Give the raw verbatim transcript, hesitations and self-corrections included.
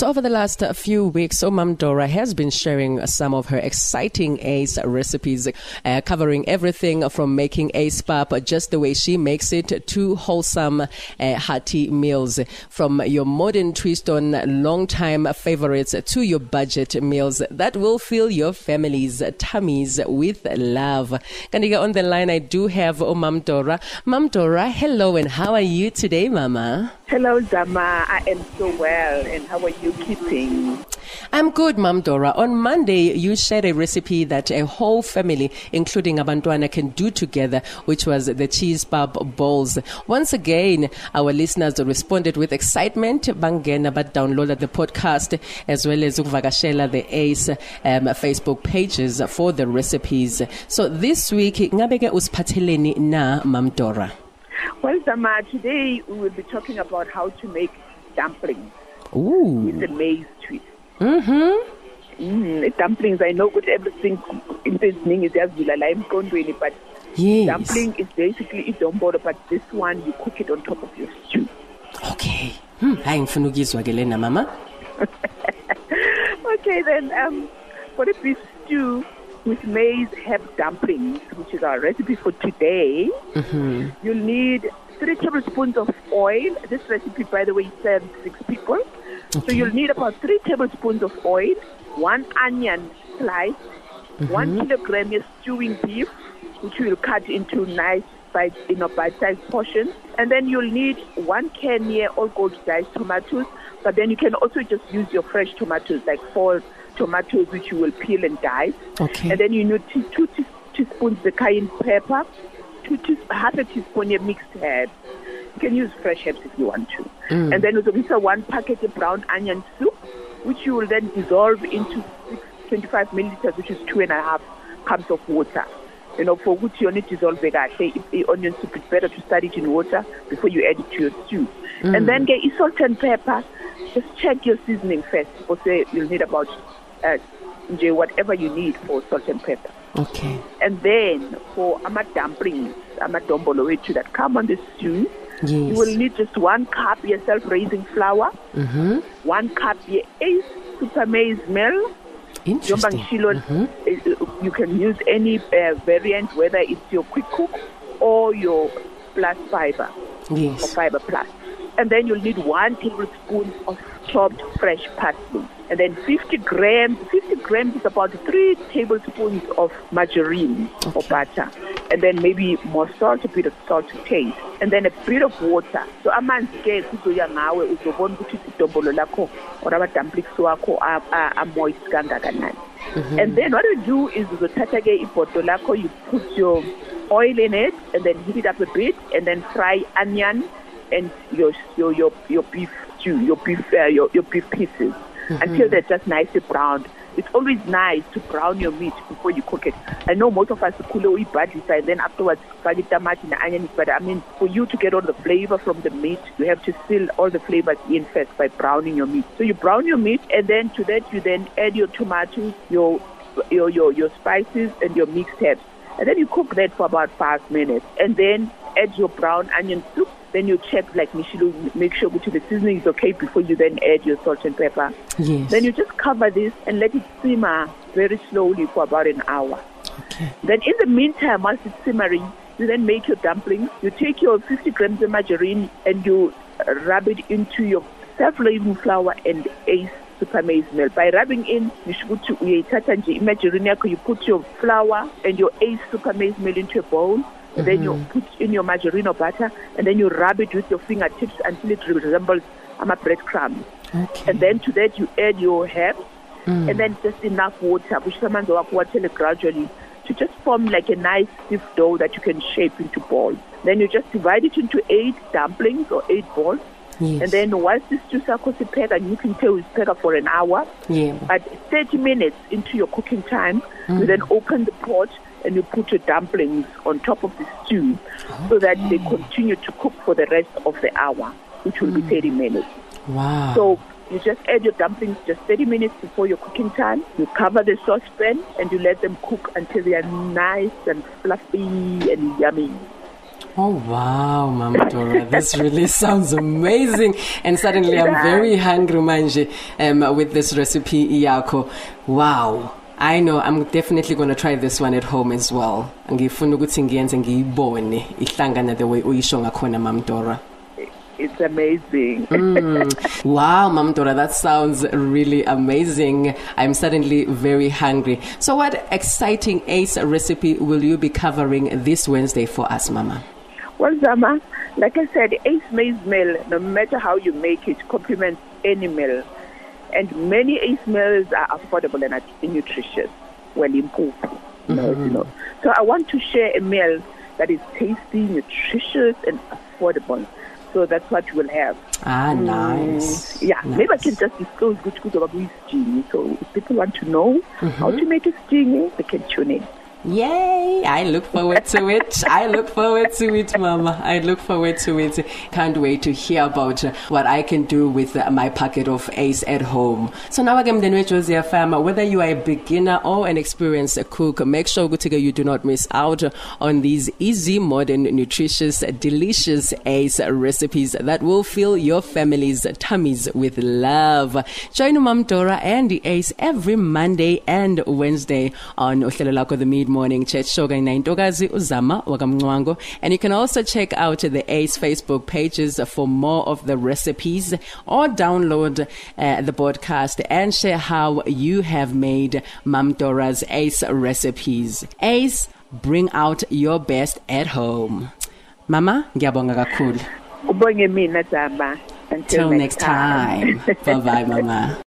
So over the last uh, few weeks, Mom Dora has been sharing some of her exciting ace recipes, uh, covering everything from making ace pap just the way she makes it to wholesome, uh, hearty meals. From your modern twist on long-time favorites to your budget meals that will fill your family's tummies with love. Kaniga, on the line, I do have oh, Mom Dora. Mom Dora, hello, and how are you today, Mama? Hello, Zama. I am so well, and how are you keeping? I'm good, Mom Dora. On Monday, you shared a recipe that a whole family, including Abantwana, can do together, which was the cheese pap balls. Once again, our listeners responded with excitement. Bangena but downloaded the podcast as well as Uvagashela, the Ace um, Facebook pages for the recipes. So this week, ngabeke uspateleni na Mom Dora. Well, Zama, today we will be talking about how to make dumplings. Ooh. With the maize twist. Mm-hmm. Mm, dumplings, I know good everything in this thing is just lime condweni, but yes. Dumpling is basically a dombolo, but this one you cook it on top of your stew. Okay. Hmm. Hayi ngifuna ukuzwa ke lena mama. Okay, then um, for the beef stew with maize herb dumplings, which is our recipe for today, mm-hmm. you'll need three tablespoons of oil. This recipe, by the way, serves six people. Okay. So you'll need about three tablespoons of oil, one onion sliced, mm-hmm. one kilogram of stewing beef, which we'll cut into nice bite, you know, bite-sized portions. And then you'll need one can here all gold diced tomatoes, but then you can also just use your fresh tomatoes, like four tomatoes, which you will peel and dice. Okay. And then you need two, two te- teaspoons of cayenne pepper, two te- half a teaspoon of mixed herbs. You can use fresh herbs if you want to. Mm. And then also one packet of brown onion soup, which you will then dissolve into twenty-five milliliters, which is two and a half cups of water. You know, for which you need to dissolve it. Say if the onion soup is better to start it in water before you add it to your stew. Mm. And then get your salt and pepper. Just check your seasoning first. Or say you'll need about uh, whatever you need for salt and pepper. Okay. And then for ama dumplings, ama dombolo that come on the stew, yes. you will need just one cup your self-raising flour, mm-hmm. one cup your ace super maize meal. Interesting. Mm-hmm. You can use any uh, variant, whether it's your quick cook or your plus fiber, yes. or fiber plus. And then you'll need one tablespoon of chopped fresh parsley. And then fifty grams, fifty grams is about three tablespoons of margarine okay. or butter. And then maybe more salt, a bit of salt to taste. And then a bit of water. So amanzi ke kuzoya ngawe uzobona ukuthi idombolo lakho or ama dumplings wakho are moist kangakanani. And then what you do is uzothatha ke ibhodo lakho, you put your oil in it and then heat it up a bit and then fry onion and your your your, your beef stew, your beef uh, your, your beef pieces. Mm-hmm. Until they're just nicely browned. It's always nice to brown your meat before you cook it. I know most of us cook it badly, and then afterwards fry the tomato and the onions. But I mean, for you to get all the flavor from the meat, you have to seal all the flavors in first by browning your meat. So you brown your meat, and then to that you then add your tomatoes, your your your, your spices, and your mixed herbs. And then you cook that for about five minutes, and then add your brown onion soup. Then you check, like Michelle, make sure the seasoning is okay before you then add your salt and pepper. Yes. Then you just cover this and let it simmer very slowly for about an hour. Okay. Then in the meantime, whilst it's simmering, you then make your dumplings. You take your fifty grams of margarine and you rub it into your self-raising flour and ace super maize meal. By rubbing in, you should put your margarine, you put your flour and your ace super maize meal into a bowl. And then you put in your margarine or butter, and then you rub it with your fingertips until it resembles um, a breadcrumb. Okay. And then to that you add your herbs, mm. and then just enough water, which someone will water gradually, to just form like a nice stiff dough that you can shape into balls. Then you just divide it into eight dumplings or eight balls. Yes. And then once this stew circles is pepper, and you can tell it's pepper for an hour. Yeah. But thirty minutes into your cooking time, mm. you then open the pot and you put your dumplings on top of the stew, okay. so that they continue to cook for the rest of the hour, which will mm. be thirty minutes. Wow. So you just add your dumplings just thirty minutes before your cooking time. You cover the saucepan and you let them cook until they are nice and fluffy and yummy. Oh, wow, Mama Dora. This really sounds amazing. And suddenly I'm very hungry, manje, um, with this recipe, Iyako. Wow. I know, I'm definitely going to try this one at home as well. Ngifuna ukuthi ngiyenze ngiyibone ihlangana the way uyisho ngakhona, Mama Dora. It's amazing. mm. Wow, Mama Dora, that sounds really amazing. I'm suddenly very hungry. So what exciting Ace recipe will you be covering this Wednesday for us, Mama? Well, Zama, like I said, Ace maize meal, no matter how you make it, complements any meal. And many Ace meals are affordable and nutritious, well improved. Mm-hmm. No, you know. So I want to share a meal that is tasty, nutritious, and affordable. So that's what we'll have. Ah, nice. Mm, yeah, nice. Maybe I can just disclose good good about stinging. So if people want to know mm-hmm. how to make a stinging, they can tune in. Yay! I look forward to it. I look forward to it, Mama. I look forward to it. Can't wait to hear about what I can do with my packet of Ace at home. So now again, Josiah Farmer, whether you are a beginner or an experienced cook, make sure you do not miss out on these easy, modern, nutritious, delicious Ace recipes that will fill your family's tummies with love. Join Mama Dora and the Ace every Monday and Wednesday on Ohlelo the Mid Morning Church Shoga Ntokazi Uzama wakamncwango. And you can also check out the Ace Facebook pages for more of the recipes, or download uh, the podcast and share how you have made Mama Dora's Ace recipes. Ace, bring out your best at home. Mama, ngiyabonga kakhulu. Ubonge mina Zama. Until next time. Bye bye, Mama.